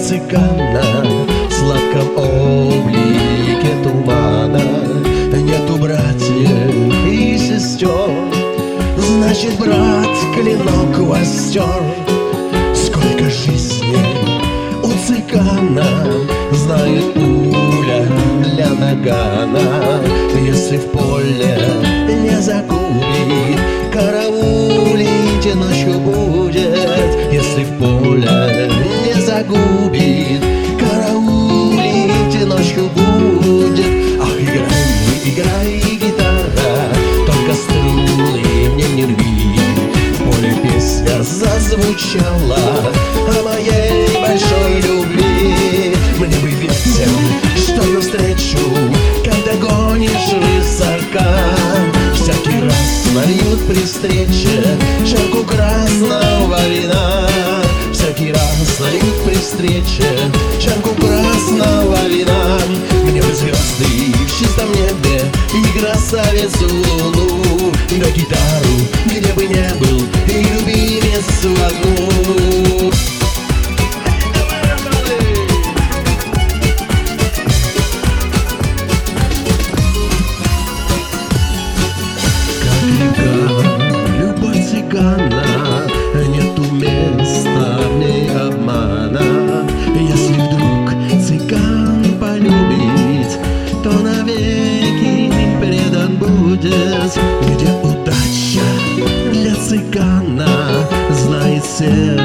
цыгана в сладком облике тумана. Нету братьев и сестер, значит, брат клинок востер. Сколько жизней у цыгана, знает пуля для нагана. Если в поле не загубит, караулить ночью будет. Если в поле не загубит, караулить ночью будет. Ах, играй, гитара, только струны мне не рви. В поле песня зазвучала о моей большой любви. Мне бы ветер, что навстречу, когда гонишь высока. Всякий раз нальют при встрече чарку красного вина. Всякий раз нальют при встрече чарку красного вина. Мне бы звезды в чистом небе и красавицу луну, да гитару, где бы не был, и любимицу одну. Любовь цыгана, нету места в ней обмана. Если вдруг цыган полюбит, то навеки предан будет. Где удача для цыгана, знает сердце